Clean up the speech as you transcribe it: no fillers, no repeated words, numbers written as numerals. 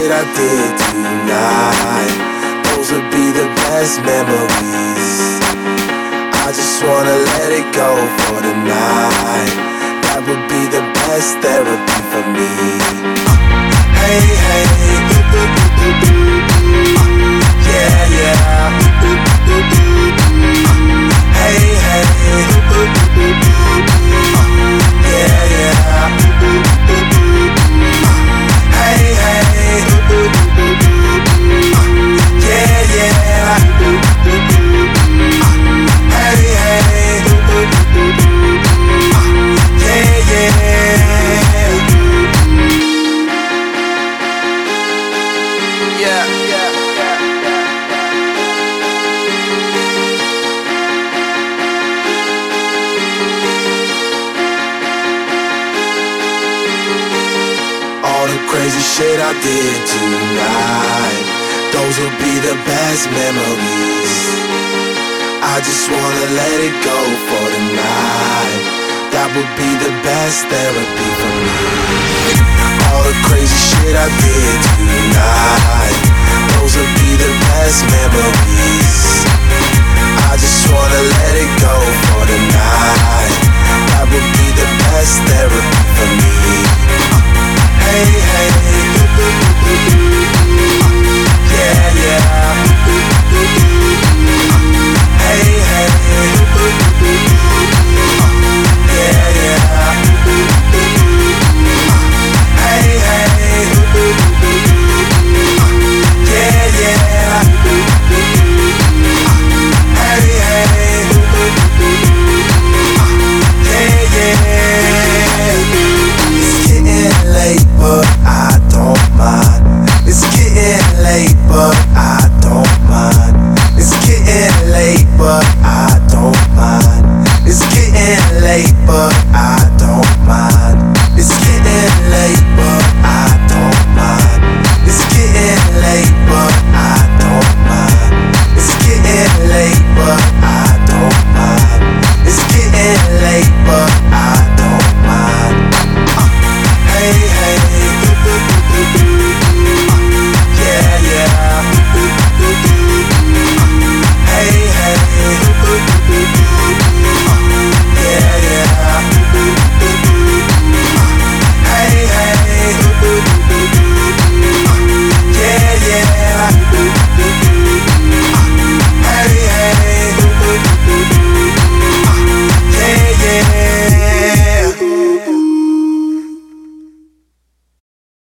shit I did tonight, those would be the best memories. I just wanna let it go for the night. That would be the best therapy for me. Hey, hey, yeah, yeah. Hey, hey, yeah, yeah. Hey, hey, yeah, yeah. Hey, hey, yeah, yeah. All the crazy shit I did tonight, those will be the best memories. I just wanna let it go for the night. That would be the best therapy for me. All the crazy shit I did